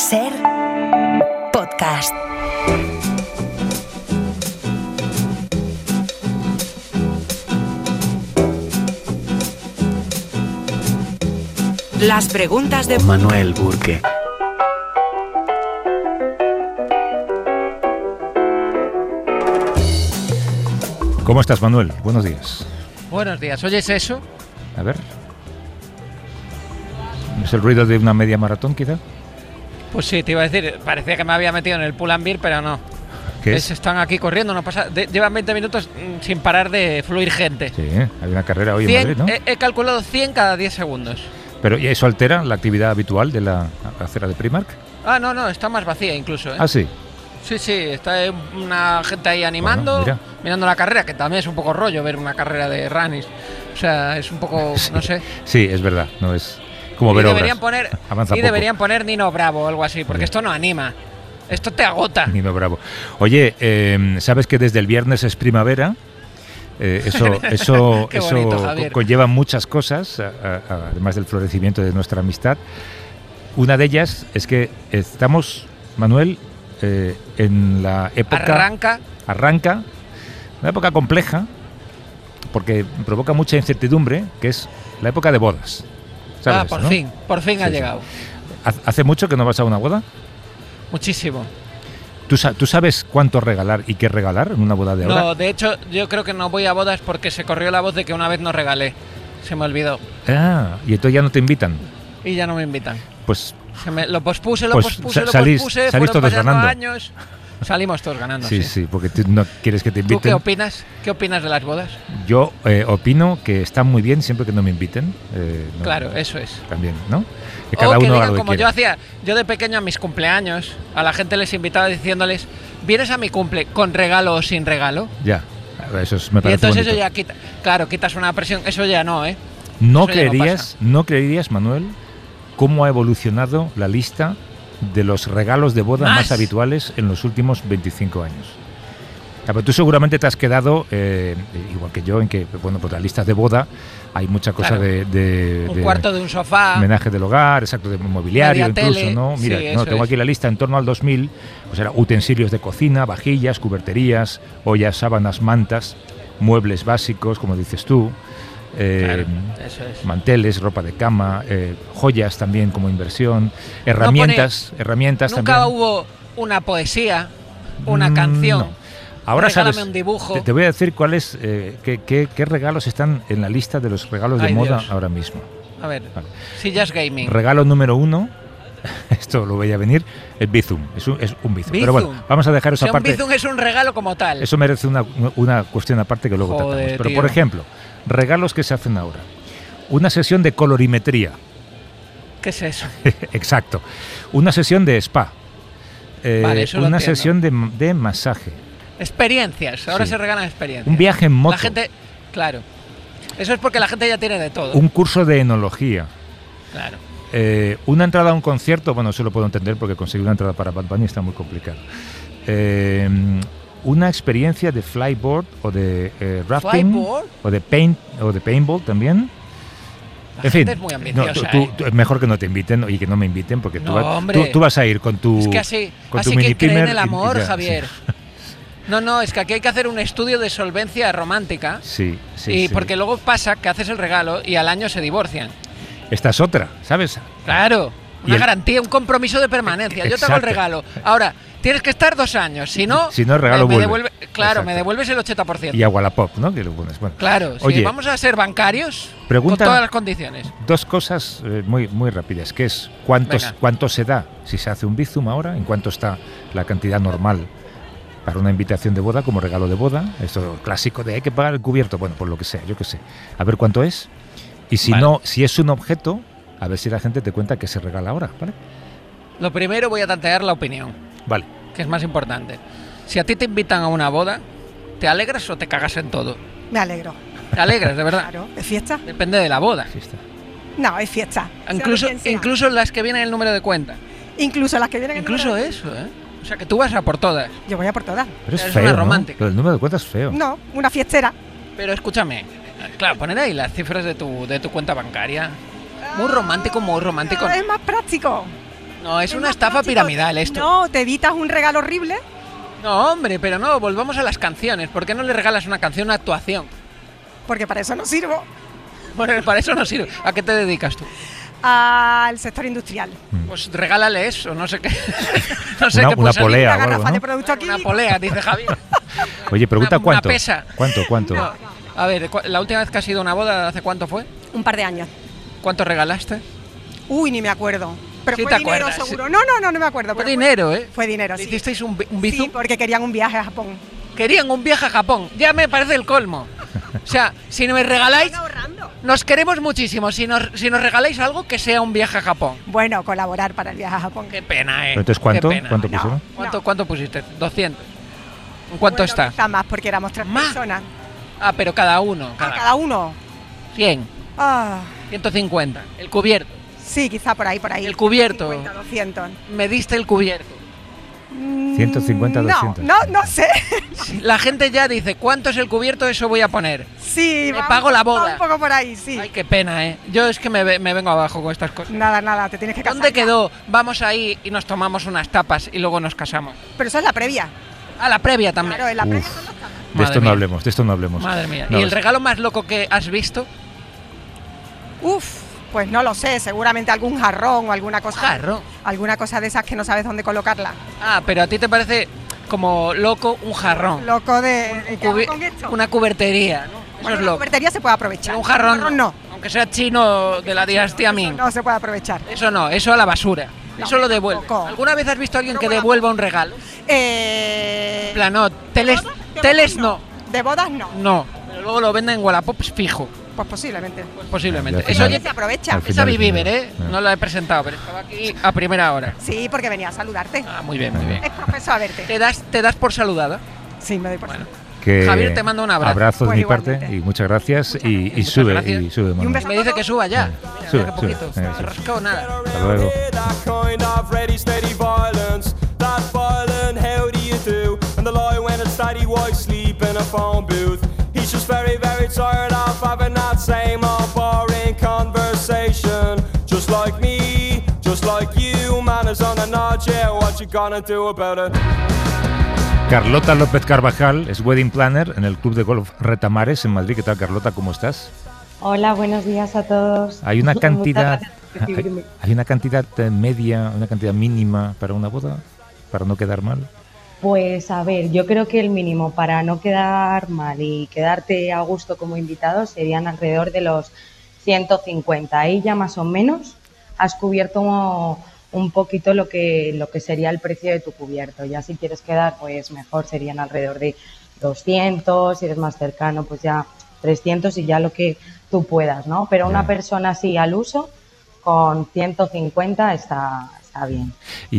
Ser podcast. Las preguntas de Manuel Burke. ¿Cómo estás, Manuel? Buenos días. Buenos días. ¿Oyes eso? A ver. ¿Es el ruido de una media maratón, quizá? Pues sí, te iba a decir, parecía que me había metido en el pull and beer, pero no. ¿Qué es? Están aquí corriendo, no pasa, llevan 20 minutos sin parar de fluir gente. Sí, hay una carrera hoy 100, en Madrid, ¿no? He calculado 100 cada 10 segundos. Pero ¿y eso altera la actividad habitual de la acera de Primark? Ah, no, está más vacía incluso, ¿eh? Ah, sí. Sí, está una gente ahí animando, Bueno, mirando la carrera, que también es un poco rollo ver una carrera de running. O sea, es un poco, Sí. no sé. Sí, es verdad, no es como ver deberían obras. poner Avanza poco. deberían poner Nino Bravo o algo así, porque Bien. esto no anima. Esto te agota. Nino Bravo. Oye, ¿sabes que desde el viernes es primavera? Eso Qué bonito, Javier. conlleva muchas cosas, además del florecimiento de nuestra amistad. Una de ellas es que estamos, Manuel, en la época... Arranca una época compleja, porque provoca mucha incertidumbre, que es la época de bodas. ¿Sabes, Por no? fin ha Sí. llegado. ¿Hace mucho que no vas a una boda? Muchísimo. ¿Tú sabes cuánto regalar y qué regalar en una boda de ahora? No, de hecho, yo creo que no voy a bodas porque se corrió la voz de que una vez no regalé. Se me olvidó. Ah, y entonces ya no te invitan. Y ya no me invitan. Pues Lo pospuse, salís fueron todos pasando ganando. años. Salimos todos ganando, sí, porque tú no quieres que te ¿Tú inviten. qué opinas? ¿Qué opinas de las bodas? Yo opino que están muy bien siempre que no me inviten. No, Claro, eso es. También, ¿no? Que O cada que uno haga digan lo que como quiera. yo hacía, yo de pequeño a mis cumpleaños, a la gente les invitaba diciéndoles, ¿vienes a mi cumple con regalo o sin regalo? Ya, me Y parece entonces bonito. eso ya quitas una presión, eso ya no, ¿eh? ¿No Eso ya no creerías, Manuel, cómo ha evolucionado la lista de los regalos de boda más habituales en los últimos 25 años? Pero tú seguramente te has quedado, igual que yo, en que, bueno, pues las listas de boda hay mucha cosa Claro. de Un cuarto de un sofá. homenaje del hogar, exacto, de mobiliario, Media incluso, tele. ¿no? Mira, Sí, no, eso tengo es. aquí la lista en torno al 2000, pues era utensilios de cocina, vajillas, cuberterías, ollas, sábanas, mantas, muebles básicos, como dices tú, Claro, eso es. manteles, ropa de cama, joyas también como inversión, herramientas Nunca también. hubo una poesía, una Mm, canción. no. Ahora Regálame sabes, un dibujo. te voy a decir cuáles, qué regalos están en la lista de los regalos de Ay, moda Dios. ahora mismo. A ver, Vale. sillas gaming. Regalo número 1, esto lo veía venir, el Bizum. Es un Bizum. Pero bueno, Bizum. vamos a dejar O esa sea, un parte. Bizum es un regalo como tal. Eso merece una cuestión aparte que luego Joder, tratamos. Pero tío. por ejemplo, regalos que se hacen ahora. Una sesión de colorimetría. ¿Qué es eso? Exacto. Una sesión de spa. Vale, eso lo una entiendo. sesión de masaje. Experiencias. Ahora Sí. se regalan experiencias. Un viaje en moto. La gente, claro. Eso es porque la gente ya tiene de todo. Un curso de enología. Claro. Una entrada a un concierto, bueno, eso lo puedo entender porque conseguir una entrada para Bad Bunny está muy complicado. Una experiencia de flyboard o de rafting ¿Flyboard? o de paintball también. La En gente fin, es muy ambiciosa, es mejor que no te inviten y que no me inviten porque No, hombre. tú vas a ir con tu Es que así con tu que mini creen en primer el y amor, ya, Javier. sí. No, es que aquí hay que hacer un estudio de solvencia romántica. Sí, sí, Y sí. porque luego pasa que haces el regalo y al año se divorcian. Esta es otra, ¿sabes? Claro, Y una el- garantía, un compromiso de permanencia. Yo te hago el Exacto. regalo. Ahora, tienes que estar 2 años. Si no, Si no, el regalo me vuelve. Claro, Exacto. me devuelves el 80%. Y a Wallapop, ¿no? Que lo pones. Bueno. Claro, si Oye, vamos a ser bancarios pregunta- con todas las condiciones. dos cosas muy rápidas, que es Venga. cuánto se da si se hace un Bizum ahora, en cuánto está la cantidad normal para una invitación de boda como regalo de boda, esto clásico de hay que pagar el cubierto, bueno, por lo que sea, yo qué sé, a ver cuánto es, y si Vale. no, si es un objeto, a ver si la gente te cuenta que se regala ahora, ¿vale? Lo primero voy a tantear la opinión, Vale. que es más importante. Si a ti te invitan a una boda, ¿te alegras o te cagas en todo? Me alegro. ¿Te alegras, de verdad? Claro, ¿es fiesta? Depende de la boda. Sí está. No, es fiesta. Sea Incluso, quien sea. incluso las que vienen el número de cuenta. Incluso las que vienen en Incluso número de- eso, ¿eh? O sea, que tú vas a por todas. Yo voy a por todas. Pero es Es feo, una ¿no? romántica. Pero el número de cuentas es feo. No, una fiestera. Pero escúchame, claro, poner ahí las cifras de tu cuenta bancaria. Muy romántico, muy romántico. Es más práctico. No, es una estafa piramidal esto. No, te evitas un regalo horrible. No, hombre, pero no, volvamos a las canciones. ¿Por qué no le regalas una canción, una actuación? Porque para eso no sirvo. Bueno, para eso no sirve. ¿A qué te dedicas tú? Al sector industrial. Pues regálale eso, no sé qué. No sé Una qué puede salir. polea. Una o algo, garrafa ¿no? de producto Una químico. polea, dice Javier. Oye, pregunta Una cuánto. pesa. ¿Cuánto? No. A ver, la última vez que has ido a una boda, ¿hace cuánto fue? Un par de años. ¿Cuánto regalaste? Uy, ni me acuerdo. Pero Sí fue te dinero acuerdas, seguro. No me acuerdo. Fue pero dinero, ¿eh? Fue dinero, ¿Le sí. hicisteis un bizum? Sí, porque querían un viaje a Japón. Querían un viaje a Japón. Ya me parece el colmo. O sea, si me regaláis, Están ahorrando. nos queremos muchísimo. Si nos regaláis algo, que sea un viaje a Japón. Bueno, colaborar para el viaje a Japón. Qué pena, Pero entonces, ¿cuánto? Qué pena. ¿Cuánto No. pusieron? ¿Cuánto pusiste? 200. ¿En cuánto está? Quizá más, porque éramos 3 ¿Más? personas. Ah, pero cada uno. Cada uno. 100, Ah, 150. El cubierto. sí, quizá por ahí. El cubierto. 50, 200. Me diste el cubierto. 150, 200. No sé. La gente ya dice, ¿cuánto es el cubierto? Eso voy a poner. Sí, Me pago la boda. va un poco por ahí, sí. Ay, qué pena, ¿eh? Yo es que me vengo abajo con estas cosas. Nada, te tienes que casar. ¿Dónde ya. quedó? Vamos ahí y nos tomamos unas tapas y luego nos casamos. Pero eso es la previa. A la previa también. Claro, en la previa Uf. son los tapas. De Madre esto no mía. hablemos, de esto no hablemos. Madre mía. No, ¿Y el es- regalo más loco que has visto? Uf, pues no lo sé, seguramente algún jarrón o alguna cosa. Jarrón. Alguna cosa de esas que no sabes dónde colocarla. Ah, pero a ti te parece como loco un jarrón. Loco de ¿qué hago Cubi- con esto? Una cubertería, ¿no? Eso Bueno, es la loco. cubertería se puede aprovechar. Pero un jarrón, no. Aunque sea chino de la dinastía Ming. No se puede aprovechar. Eso no, eso a la basura. No, Eso lo devuelve. tampoco. ¿Alguna vez has visto a alguien que No, devuelva un regalo? En plan, no, teles no. De bodas no. No, pero luego lo venden en Wallapop fijo. Pues posiblemente. Pues posiblemente. Ya, al Eso final- se aprovecha. al es final Avi es Bieber, dinero. ¿eh? No la he presentado, pero estaba aquí a primera hora. Sí, porque venía a saludarte. Ah, muy bien, muy bien. Es profesor a verte. ¿Te das por saludada? Sí, me doy por Bueno. Que Javier, te mando un abrazo. Abrazo de Pues mi parte igualmente. y muchas gracias. Y Muchas sube, gracias. y sube, Y un Manuel. beso. Me dice que suba ya. Sí. Mira, Sube, qué poquito. sube. No he rascado nada. Hasta luego. That kind of ready, steady violence. That violent, how do you do? And the lie when it's daddy white sleep in a phone booth. He's just very, very tired of having that same old boring conversation. Just like me, just like you. Manners on a notch, yeah, what you gonna do about it? Carlota López Carvajal es wedding planner en el Club de Golf Retamares en Madrid. ¿Qué tal, Carlota? ¿Cómo estás? Hola, buenos días a todos. Hay una Muchas cantidad, gracias por recibirme. hay una cantidad media, una cantidad mínima para una boda, para no quedar mal. Pues a ver, yo creo que el mínimo para no quedar mal y quedarte a gusto como invitado serían alrededor de los 150. Ahí ya más o menos has cubierto un poquito lo que sería el precio de tu cubierto. Ya si quieres quedar, pues mejor serían alrededor de 200, si eres más cercano, pues ya 300 y ya lo que tú puedas, ¿no? Pero una Ya. persona así al uso, con 150 está bien.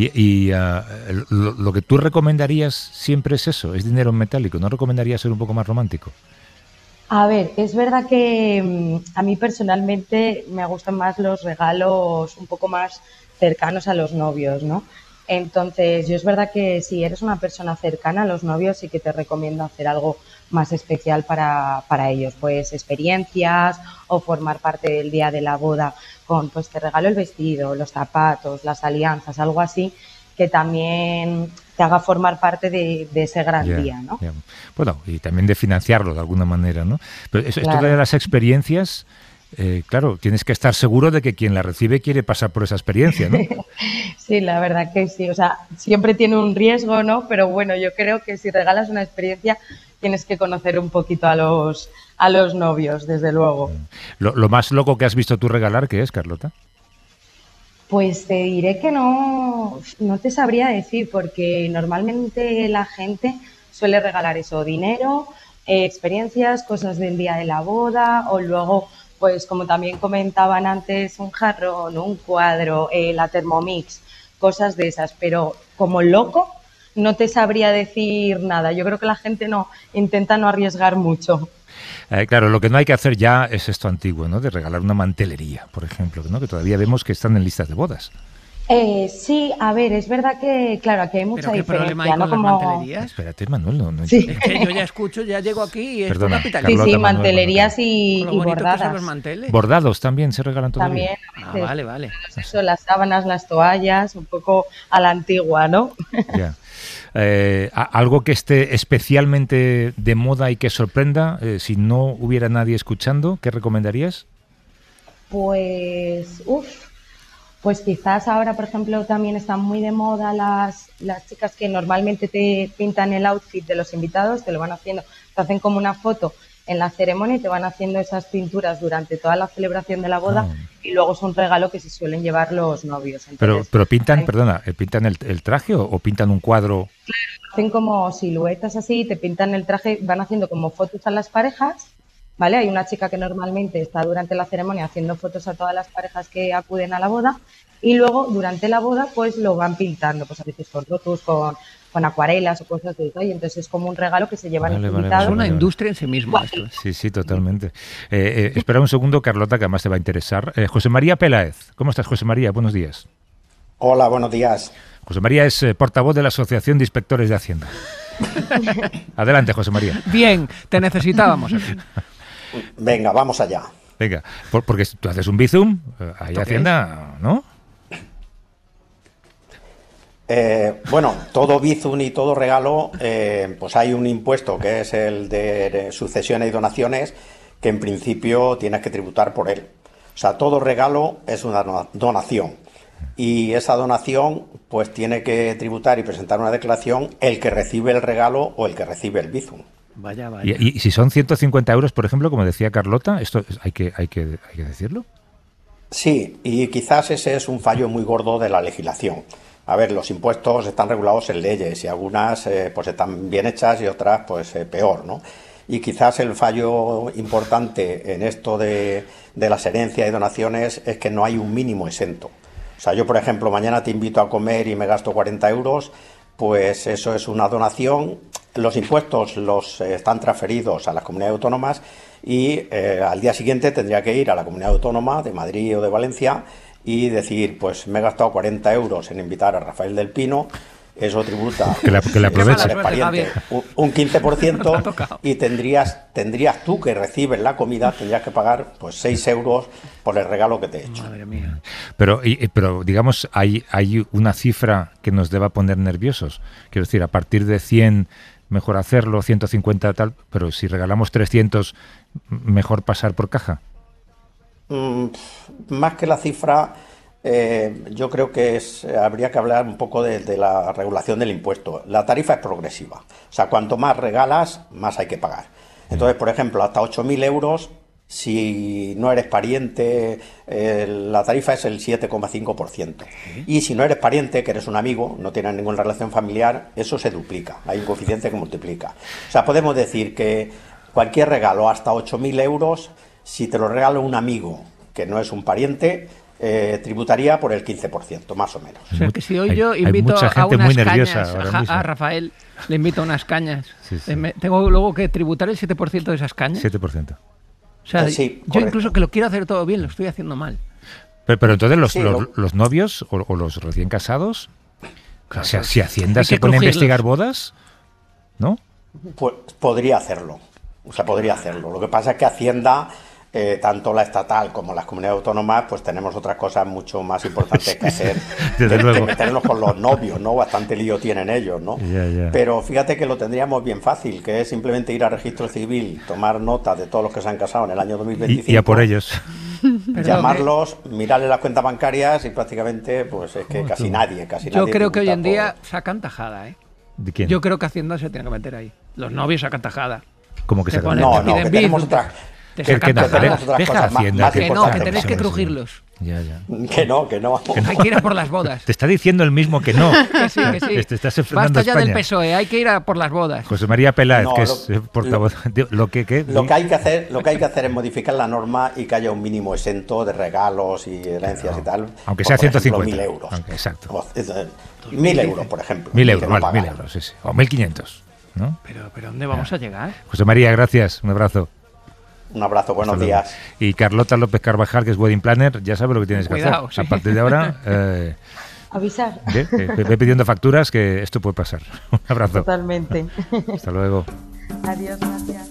Lo que tú recomendarías siempre es eso, es dinero en metálico. ¿No recomendarías ser un poco más romántico? A ver, es verdad que a mí personalmente me gustan más los regalos un poco más cercanos a los novios, ¿no? Entonces, yo es verdad que si eres una persona cercana a los novios, sí que te recomiendo hacer algo más especial para ellos, pues experiencias o formar parte del día de la boda con, pues te regalo el vestido, los zapatos, las alianzas, algo así que también te haga formar parte de ese gran Ya, día, ¿no? ya. Bueno, y también de financiarlo de alguna manera, ¿no? Pero esto Claro. de las experiencias, claro, tienes que estar seguro de que quien la recibe quiere pasar por esa experiencia, ¿no? Sí, la verdad que sí. O sea, siempre tiene un riesgo, ¿no? Pero bueno, yo creo que si regalas una experiencia tienes que conocer un poquito a los novios, desde luego. Lo más loco que has visto tú regalar, ¿qué es, Carlota? Pues te diré que no te sabría decir, porque normalmente la gente suele regalar eso, dinero, experiencias, cosas del día de la boda, o luego, pues como también comentaban antes, un jarrón, un cuadro, la Thermomix, cosas de esas, pero como loco no te sabría decir nada. Yo creo que la gente intenta no arriesgar mucho. Claro, lo que no hay que hacer ya es esto antiguo, ¿no? De regalar una mantelería, por ejemplo, ¿no? Que todavía vemos que están en listas de bodas. Sí, a ver, es verdad que, claro, aquí hay mucha ¿Pero qué diferencia, problema hay con ¿no? las Como... mantelerías? Espérate, Manuel, no Sí. entiendo. Es que yo ya escucho, ya llego aquí y es Perdona, una pitadita. Sí, Carlota, sí, Manuel, mantelerías Manuel. y Con lo bonito que son bordadas. los manteles. Bordados también se regalan todavía. También, a veces, Vale, vale. eso, las sábanas, las toallas, un poco a la antigua, ¿no? Ya. Algo que esté especialmente de moda y que sorprenda, si no hubiera nadie escuchando, ¿qué recomendarías? Pues quizás ahora, por ejemplo, también están muy de moda las chicas que normalmente te pintan el outfit de los invitados, te lo van haciendo, te hacen como una foto en la ceremonia y te van haciendo esas pinturas durante toda la celebración de la boda y luego es un regalo que se suelen llevar los novios. Entonces, Pero pintan, ¿pintan el traje o pintan un cuadro? hacen como siluetas así, te pintan el traje, van haciendo como fotos a las parejas, ¿vale? Hay una chica que normalmente está durante la ceremonia haciendo fotos a todas las parejas que acuden a la boda y luego durante la boda pues lo van pintando, pues a veces con rotus, con acuarelas o cosas de eso, y entonces es como un regalo que se llevan los invitados. Es una industria en sí misma esto. Sí, totalmente. Espera un segundo, Carlota, que además te va a interesar. José María Peláez. ¿Cómo estás, José María? Buenos días. Hola, buenos días. José María es portavoz de la Asociación de Inspectores de Hacienda. Adelante, José María. Bien, te necesitábamos aquí. Venga, vamos allá. Venga, porque tú haces un Bizum, hay Hacienda, ¿no? Bueno, todo Bizum y todo regalo, pues hay un impuesto que es el de sucesiones y donaciones, que en principio tienes que tributar por él. O sea, todo regalo es una donación. Y esa donación, pues tiene que tributar y presentar una declaración el que recibe el regalo o el que recibe el Bizum. Vaya. Y si son 150 euros, por ejemplo, como decía Carlota, ¿esto hay que decirlo? Sí, y quizás ese es un fallo muy gordo de la legislación. A ver, los impuestos están regulados en leyes y algunas pues están bien hechas y otras pues peor, ¿no? Y quizás el fallo importante en esto de las herencias y donaciones es que no hay un mínimo exento. O sea, yo, por ejemplo, mañana te invito a comer y me gasto 40 euros, pues eso es una donación. Los impuestos los están transferidos a las comunidades autónomas y al día siguiente tendría que ir a la comunidad autónoma de Madrid o de Valencia y decir, pues me he gastado 40 euros en invitar a Rafael del Pino, eso tributa que le aproveche. Un 15% y tendrías tú que recibes la comida, tendrías que pagar pues 6 euros por el regalo que te he hecho. Madre mía. Pero digamos, hay una cifra que nos deba poner nerviosos. Quiero decir, a partir de 100 mejor hacerlo, 150 tal, pero si regalamos 300, mejor pasar por caja. Más que la cifra, yo creo que habría que hablar un poco de la regulación del impuesto. La tarifa es progresiva, o sea, cuanto más regalas, más hay que pagar. Entonces, por ejemplo, hasta 8.000 euros, si no eres pariente, la tarifa es el 7,5%. Y si no eres pariente, que eres un amigo, no tienes ninguna relación familiar, eso se duplica, hay un coeficiente que multiplica. O sea, podemos decir que cualquier regalo hasta 8.000 euros, si te lo regala un amigo que no es un pariente, tributaría por el 15%, más o menos. O sea, que si hoy yo invito a unas cañas a Rafael, le invito a unas cañas, sí. ¿Tengo luego que tributar el 7% de esas cañas? 7%. O sea, sí, yo incluso que lo quiero hacer todo bien, lo estoy haciendo mal. Pero entonces los novios o los recién casados, claro, o sea, si Hacienda se pone a investigar bodas, ¿no? Pues podría hacerlo. O sea, podría hacerlo. Lo que pasa es que Hacienda, tanto la estatal como las comunidades autónomas, pues tenemos otras cosas mucho más importantes que hacer. Desde luego. Meternos con los novios, ¿no? Bastante lío tienen ellos, ¿no? Ya. Pero fíjate que lo tendríamos bien fácil, que es simplemente ir al registro civil, tomar nota de todos los que se han casado en el año 2025. Y a por ellos. Llamarlos, mirarles las cuentas bancarias y prácticamente, pues es que casi nadie. Yo creo que hoy en día sacan tajada, ¿eh? ¿De quién? Yo creo que Hacienda se tiene que meter ahí. Los novios sacan tajada. ¿Cómo que se ponen? No, que tenemos otras... Que tenéis que crujirlos. Ya. Que no. Hay que ir a por las bodas. Te está diciendo el mismo que no. Que sí. Te estás enfrentando Basta ya a España. del PSOE, hay que ir a por las bodas. José María Peláez, que es portavoz. Lo que hay que hacer es modificar la norma y que haya un mínimo exento de regalos y herencias y tal. Aunque sea 150. 1.000 euros. Exacto. 1.000 euros, por ejemplo. 1.000 euros, vale, 1.000 euros, sí. O 1.500, ¿no? Pero ¿dónde vamos a llegar? José María, gracias. Un abrazo. Un abrazo, buenos días. Y Carlota López Carvajal, que es Wedding Planner, ya sabe lo que tienes que hacer. Sí. A partir de ahora, Avisar. Ve pidiendo facturas, que esto puede pasar. Un abrazo. Totalmente. Hasta luego. Adiós, gracias.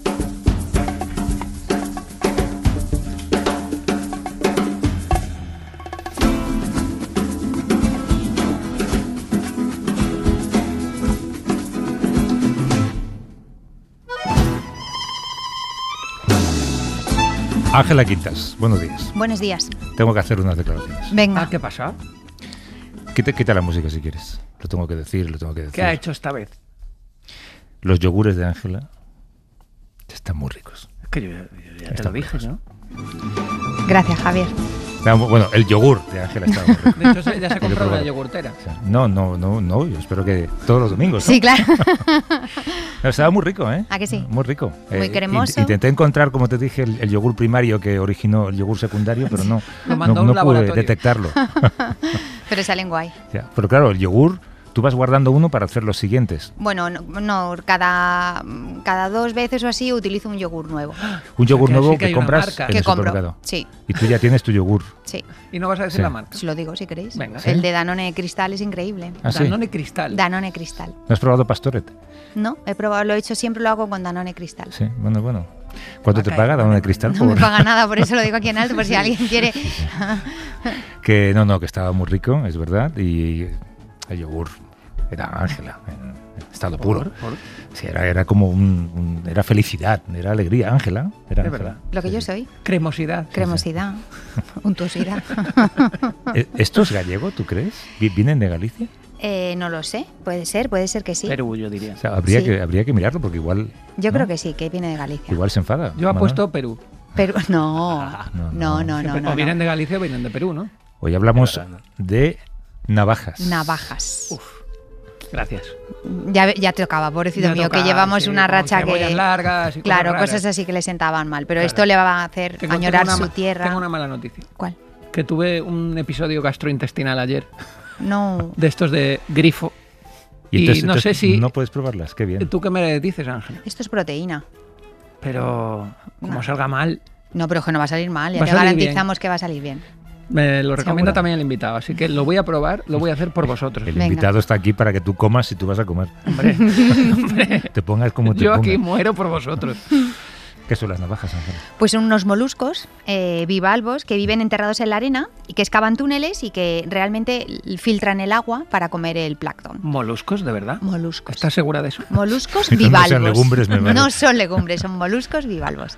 Ángela Quintas, buenos días. Buenos días. Tengo que hacer unas declaraciones. Venga. ¿Qué pasa? Quita la música si quieres. Lo tengo que decir. ¿Qué ha hecho esta vez? Los yogures de Ángela están muy ricos. Es que yo ya te lo dije, ¿no? Gracias, Javier. Bueno, el yogur de Ángela está muy rico. De hecho, ya se compró una yogurtera. O sea, no, yo espero que todos los domingos, ¿no? Sí, claro. Estaba muy rico, ¿eh? ¿A que sí? Muy rico. Muy cremoso. Intenté encontrar, como te dije, el yogur primario que originó el yogur secundario, pero no pude detectarlo. Pero salen guay. Ya, pero claro, el yogur, tú vas guardando uno para hacer los siguientes. Bueno, no cada 2 veces o así utilizo un yogur nuevo. Un yogur nuevo que compras en el supermercado. Compro, sí. Y tú ya tienes tu yogur. Sí. ¿Y no vas a decir la marca? Os lo digo si queréis. Venga. El de Danone Cristal es increíble. ¿Ah, sí? Danone Cristal. Danone Cristal. ¿No has probado Pastoret? No, he probado, lo he hecho, siempre lo hago con Danone Cristal. Sí, bueno. ¿Cuánto te paga Danone Cristal? No me paga nada, por eso lo digo aquí en alto, por si alguien quiere. Que que estaba muy rico, es verdad, y el yogur era Ángela, en estado puro. Sí, era como era felicidad, era alegría, Ángela. Era verdad. Lo que yo soy. Cremosidad. Cremosidad, untuosidad. ¿Esto es gallego, tú crees? ¿Vienen de Galicia? No lo sé, puede ser que sí. Perú, yo diría. O sea, habría que mirarlo porque igual... Yo creo que sí, que viene de Galicia. Igual se enfada. Yo apuesto Perú. Pero no. O vienen de Galicia o vienen de Perú, ¿no? Hoy hablamos de navajas. Navajas. Uf, gracias. Ya tocaba, pobrecito mío, que llevamos una racha que... largas y claro, cosas cosas así que le sentaban mal, pero esto le va a hacer añorar su tierra. Tengo una mala noticia. ¿Cuál? Que tuve un episodio gastrointestinal ayer. No. De estos de grifo. Y entonces, no sé si... No puedes probarlas, qué bien. ¿Tú qué me dices, Ángel? Esto es proteína. Pero como salga mal... No, pero que no va a salir mal, ya te garantizamos que va a salir bien. Me lo recomienda también el invitado, así que lo voy a probar, lo voy a hacer por vosotros. El invitado está aquí para que tú comas y tú vas a comer. Hombre. Te pongas como te Yo pongas. aquí muero por vosotros. ¿Qué son las navajas, Ángel? Pues son unos moluscos bivalvos que viven enterrados en la arena y que excavan túneles y que realmente filtran el agua para comer el plancton. ¿Moluscos, de verdad? Moluscos. ¿Estás segura de eso? Moluscos bivalvos. No son legumbres, me vale. No son legumbres, son moluscos bivalvos.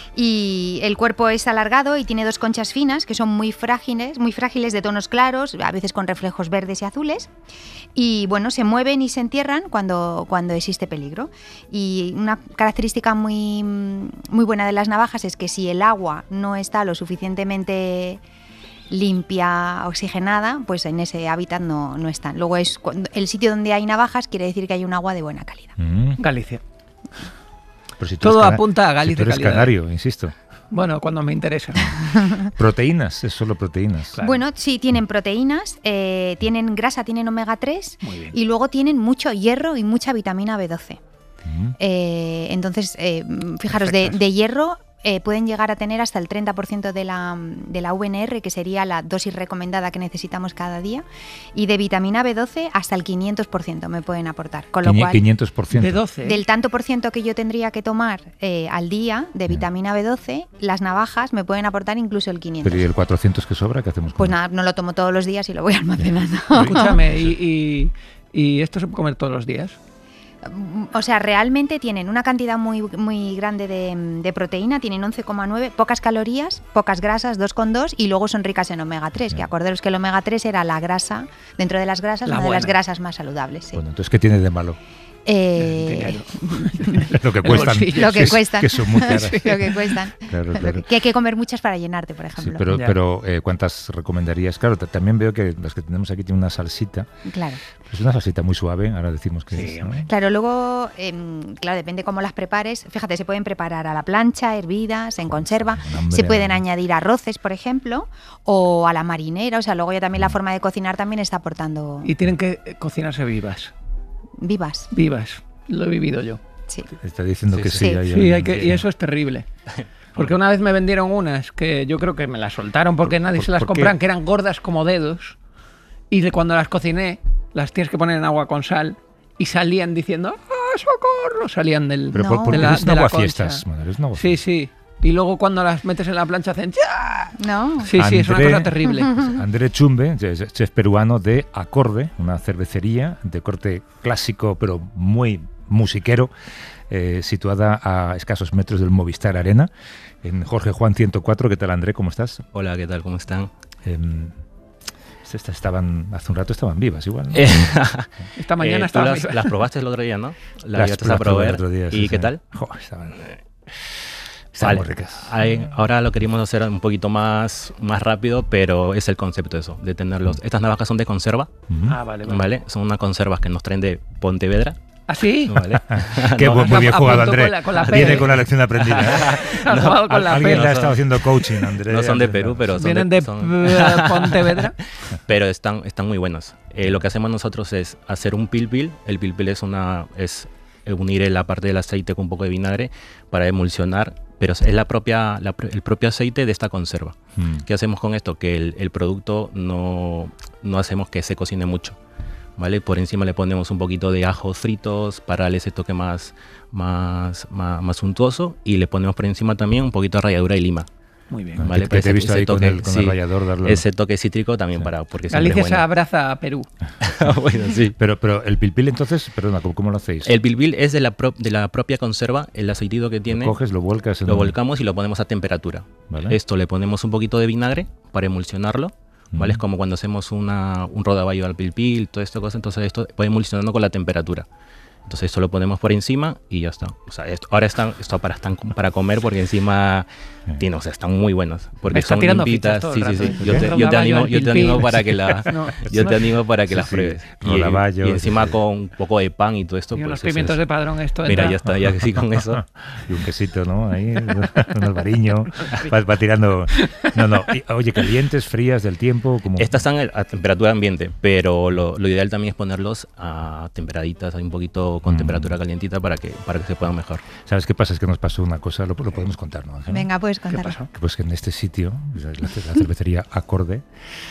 Y el cuerpo es alargado y tiene 2 conchas finas que son muy frágiles de tonos claros, a veces con reflejos verdes y azules. Y bueno, se mueven y se entierran cuando existe peligro. Y una característica muy buena de las navajas es que si el agua no está lo suficientemente limpia, oxigenada, pues en ese hábitat no están. Luego el sitio donde hay navajas quiere decir que hay un agua de buena calidad. Galicia. Pero si todo apunta a Galicia. Si tú eres canario, insisto. Bueno, cuando me interesa. Proteínas, es solo proteínas. Claro. Bueno, sí, tienen proteínas, tienen grasa, tienen omega 3 y luego tienen mucho hierro y mucha vitamina B12. Entonces, fijaros, de hierro pueden llegar a tener hasta el 30% de la VNR, que sería la dosis recomendada que necesitamos cada día, y de vitamina B12 hasta el 500% me pueden aportar. Con lo cual, 500%. B12. Del tanto por ciento que yo tendría que tomar al día de vitamina B12, las navajas me pueden aportar incluso el 500%. Pero ¿y el 400 que sobra? ¿Qué hacemos con Pues nada, no lo tomo todos los días y lo voy almacenando. Escúchame, ¿y esto se puede comer todos los días? O sea, realmente tienen una cantidad muy grande de proteína, tienen 11,9, pocas calorías, pocas grasas, 2,2 y luego son ricas en omega 3, que acordaros que el omega 3 era la grasa, dentro de las grasas, una de las grasas más saludables. Sí. Bueno, entonces, ¿qué tiene de malo? Lo que cuestan. Lo que cuestan. Que son muy caras. Sí. Lo que cuestan. Claro. Que hay que comer muchas para llenarte, por ejemplo. Sí, pero ¿cuántas recomendarías? Claro, también veo que las que tenemos aquí tienen una salsita. Claro. Es una salsita muy suave, ahora decimos que sí, es, ¿no? Claro, luego, claro, depende cómo las prepares. Fíjate, se pueden preparar a la plancha, hervidas, en conserva. Se pueden añadir arroces, por ejemplo, o a la marinera. O sea, luego ya también la forma de cocinar también está aportando... Y tienen que cocinarse vivas. Vivas. Lo he vivido yo. Sí. Está diciendo que sí. Y eso es terrible. Porque una vez me vendieron unas que yo creo que me las soltaron porque nadie se las compraban, que eran gordas como dedos. Y cuando las cociné, las tienes que poner en agua con sal y salían diciendo ¡ah, socorro! Salían del Pero ¿por qué es un aguafiestas? Sí. Y luego cuando las metes en la plancha hacen ¡ya! No. Sí, es una cosa terrible. André Chumbe, chef peruano de Acorde, una cervecería de corte clásico pero muy musiquero, situada a escasos metros del Movistar Arena, en Jorge Juan 104. ¿Qué tal, André? ¿Cómo estás? Hola, ¿qué tal? ¿Cómo están? Hace un rato estaban vivas igual, ¿no? Esta mañana estaban vivas. Las probaste el otro día, ¿no? Las probé el otro día. ¿Y qué tal? Estaban muy ricas. Ahora lo queríamos hacer un poquito más rápido, pero es el concepto eso, de tenerlos. Estas navajas son de conserva. Vale. Son unas conservas que nos traen de Pontevedra. ¿Ah, sí? Vale. Qué muy bien jugado, André. Viene con la lección aprendida. Alguien le ha estado haciendo coaching, André. No son de Perú, pero vienen de Pontevedra. Pero están muy buenos. Lo que hacemos nosotros es hacer un pil-pil. El pil-pil es unir la parte del aceite con un poco de vinagre para emulsionar, pero es el propio aceite de esta conserva. ¿Qué hacemos con esto? Que el producto no hacemos que se cocine mucho, ¿vale? Por encima le ponemos un poquito de ajos fritos para darle ese toque más suntuoso, y le ponemos por encima también un poquito de ralladura de lima. Muy bien. ¿Vale? Te he visto ahí con el rallador darle ese toque cítrico también, porque Galicia se abraza a Perú. Bueno, sí. Pero el pil-pil, entonces, perdona, ¿cómo lo hacéis? El pil-pil es de la propia conserva, el aceitito que tiene. Lo coges, lo vuelcas. Lo volcamos y lo ponemos a temperatura. ¿Vale? Esto le ponemos un poquito de vinagre para emulsionarlo. ¿Vale? Es como cuando hacemos un rodaballo al pil-pil, toda esta cosa. Entonces esto va emulsionando con la temperatura. Entonces esto lo ponemos por encima y ya está. O sea, ahora están para comer, porque encima están muy buenos. Porque son limpitas. Sí. Yo te animo para que las pruebes. Y encima con un poco de pan y todo esto. Y unos pimientos de Padrón, esto. Mira, ya está, ya sí con eso. Y un quesito, ¿no? Ahí, un albariño. Va tirando. No. Oye, calientes, frías del tiempo. Como... Estas están a temperatura ambiente, pero lo ideal también es ponerlos a temperaditas, un poquito con temperatura calientita para que se puedan mejor. ¿Sabes qué pasa? Es que nos pasó una cosa, lo podemos contar, ¿no, Ángel? Venga, puedes contarlo. Pues que en este sitio, la cervecería Acorde,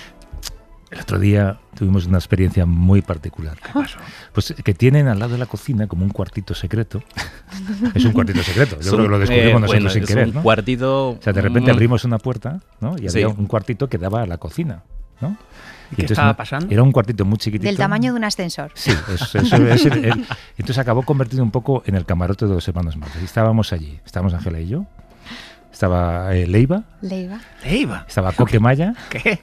el otro día tuvimos una experiencia muy particular. ¿Qué pasó? Pues que tienen al lado de la cocina como un cuartito secreto. Es un cuartito secreto. Yo creo que lo descubrimos nosotros sin querer, ¿no? Cuartito... O sea, de repente abrimos una puerta, ¿no? Y había un cuartito que daba a la cocina, ¿no? ¿Y qué estaba pasando? Era un cuartito muy chiquitito. Del tamaño de un ascensor. Sí, entonces acabó convertido un poco en el camarote de los hermanos Marx. Estábamos allí, estábamos Ángela y yo. Estaba Leiva. Estaba Coque Maya. ¿Qué?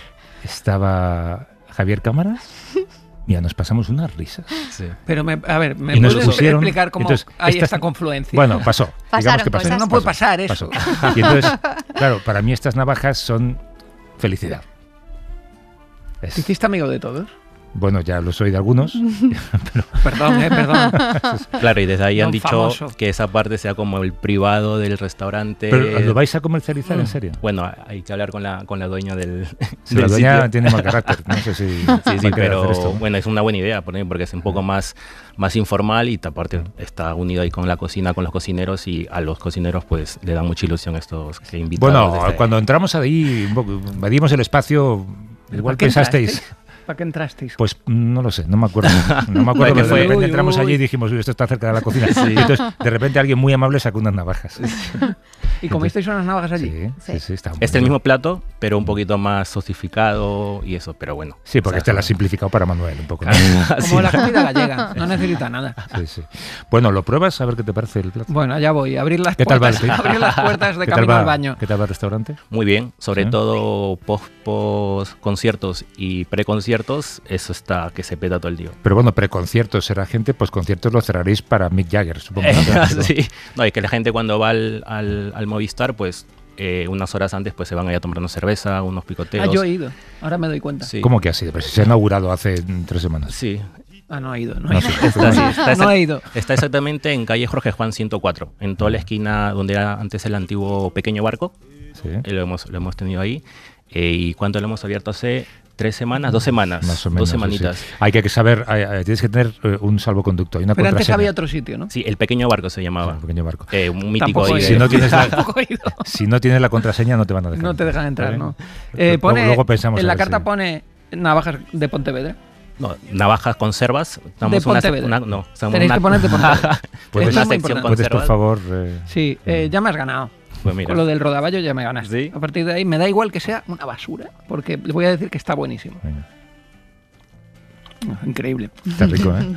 Estaba Javier Cámara. Mira, nos pasamos unas risas. Sí. Pero, ¿me puedes explicar cómo hay esta confluencia? Bueno, pasó. Digamos que pasó. Pero no puede pasar eso. Y entonces, claro, para mí estas navajas son felicidad. ¿Te hiciste amigo de todos? Bueno, ya lo soy de algunos. Pero... Perdón. Claro, y desde ahí han dicho famoso. Que esa parte sea como el privado del restaurante. ¿Pero lo vais a comercializar en serio? Bueno, hay que hablar con la dueña del la dueña sitio. Tiene mal carácter. No sé si... Sí, pero bueno, es una buena idea porque es un poco más informal, y aparte está unido ahí con la cocina, con los cocineros, y a los cocineros pues le da mucha ilusión estos que invitados. Bueno, cuando entramos ahí, invadimos el espacio, igual pensasteis... ¿Para qué entrasteis? Pues no lo sé, no me acuerdo. Pero de repente entramos allí y dijimos, esto está cerca de la cocina. Sí. Y entonces, de repente alguien muy amable sacó unas navajas. ¿Y comisteis unas navajas allí? Sí, está muy Es el mismo plato, pero un poquito más sosificado y eso, pero bueno. Sí, porque este lo ha simplificado para Manuel un poco, ¿no? Como la comida gallega, no necesita nada. Sí. Bueno, ¿lo pruebas? A ver qué te parece el plato. Bueno, ya voy, abrir las puertas de camino al baño. ¿Qué tal va el restaurante? Muy bien, sobre todo post conciertos y preconciertos, eso está que se peta todo el día. Pero bueno, preconciertos será gente, pues conciertos lo cerraréis para Mick Jagger, supongo. Sí, no, es que la gente cuando va al Movistar, pues unas horas antes pues se van a ir a tomar una cerveza, unos picoteos. Yo he ido, ahora me doy cuenta. Sí. ¿Cómo que ha sido? Pues se ha inaugurado hace 3 semanas. Sí. No he ido. No he ido. Está exactamente en calle Jorge Juan 104, en toda la esquina donde era antes el antiguo Pequeño Barco. Sí. Lo hemos tenido ahí. ¿Y cuánto lo hemos abierto? Hace 3 semanas, 2 semanas. Más o menos, 2 semanitas. Sí. Hay que saber, tienes que tener un salvoconducto. Hay una Pero antes había otro sitio, ¿no? Sí, el Pequeño Barco se llamaba. Sí, el Pequeño Barco. Un mítico ahí. Si no tienes la contraseña, no te van a dejar. No te dejan entrar, ¿no? Luego pensamos en la carta pone navajas de Pontevedra. No, navajas conservas. De Pontevedra. Tenéis que poner de Pontevedra. ¿Puedes, por favor? Sí, ya me has ganado. Pues mira. Con lo del rodaballo ya me ganaste. ¿Sí? A partir de ahí me da igual que sea una basura, porque les voy a decir que está buenísimo. Increíble. Está rico, ¿eh?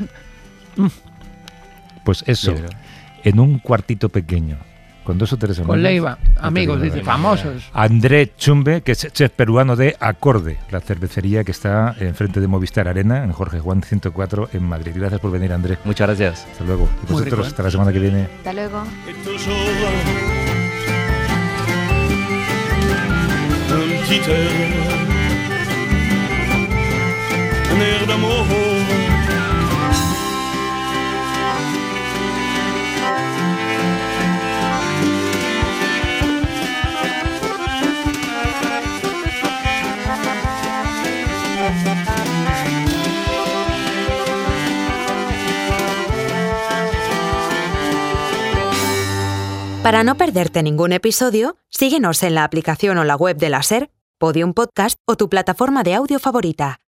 Pues eso, en un cuartito pequeño, con 2 o 3 hermanos. Con Leiva, amigos, dice, famosos. André Chumbe, que es chef peruano de Acorde, la cervecería que está enfrente de Movistar Arena, en Jorge Juan 104, en Madrid. Gracias por venir, André. Muchas gracias. Hasta luego. Y vosotros, hasta la semana que viene. Hasta luego. Para no perderte ningún episodio, síguenos en la aplicación o la web de la SER, Podium Podcast o tu plataforma de audio favorita.